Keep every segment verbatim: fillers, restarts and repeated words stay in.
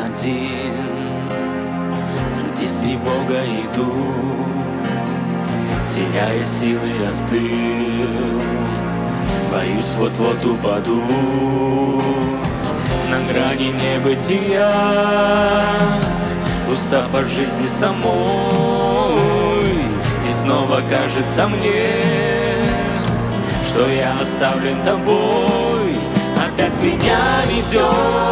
один, в груди с тревогой иду, теряя силы, остыл. Боюсь, вот-вот упаду на грани небытия, устав от жизни самой. И снова кажется мне, что я оставлен тобой. Опять меня везет,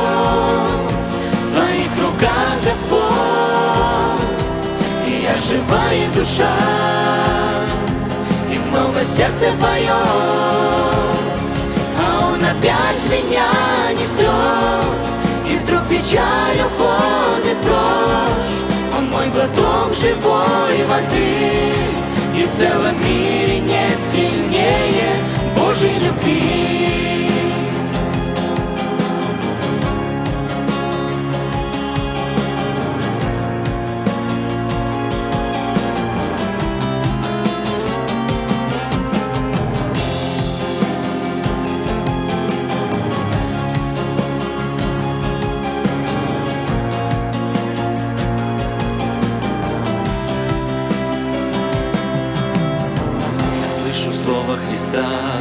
в своих руках Господь, и я живая душа, и снова сердце поет, а Он опять меня несет, и вдруг печаль уходит прочь. Он мой глоток живой воды, и в целом мире нет сильнее Божьей любви. Слово Христа,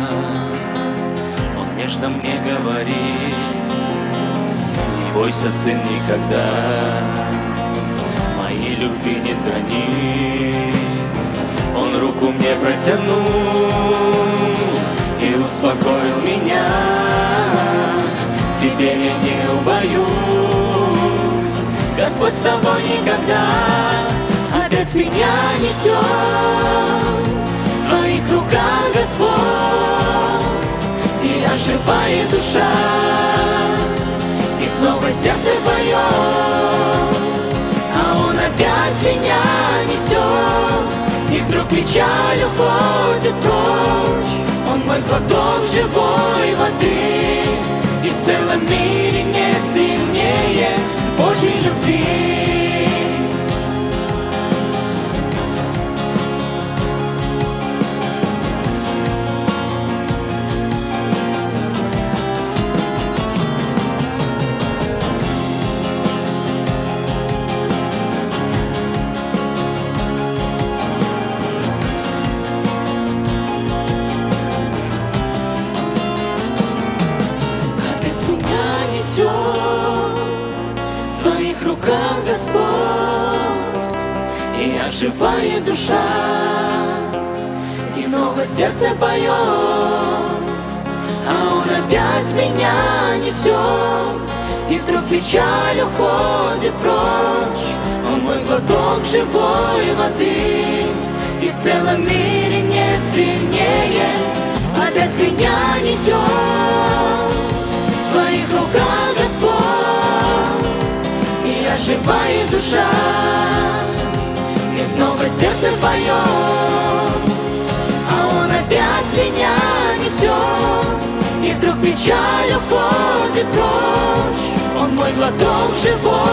Он нежно мне говорит: не бойся, сын, никогда, моей любви нет границ. Он руку мне протянул и успокоил меня. Теперь я не убоюсь, Господь с тобой никогда. Опять меня несет, в своих руках Господь, и я живая душа, и снова сердце поет, а Он опять меня несет, и вдруг печаль уходит прочь. Он мой глоток живой воды, и в целом мире нет сильнее Божьей любви. В своих руках Господь, и я живая душа, и снова сердце поет, а Он опять меня несет, и вдруг печаль уходит прочь. Он мой глоток живой воды, и в целом мире нет сильнее. Опять меня несет, в своих руках Господь, и я живая душа, и снова сердце поет, а Он опять меня несет, и вдруг печаль уходит прочь. Он мой глоток живой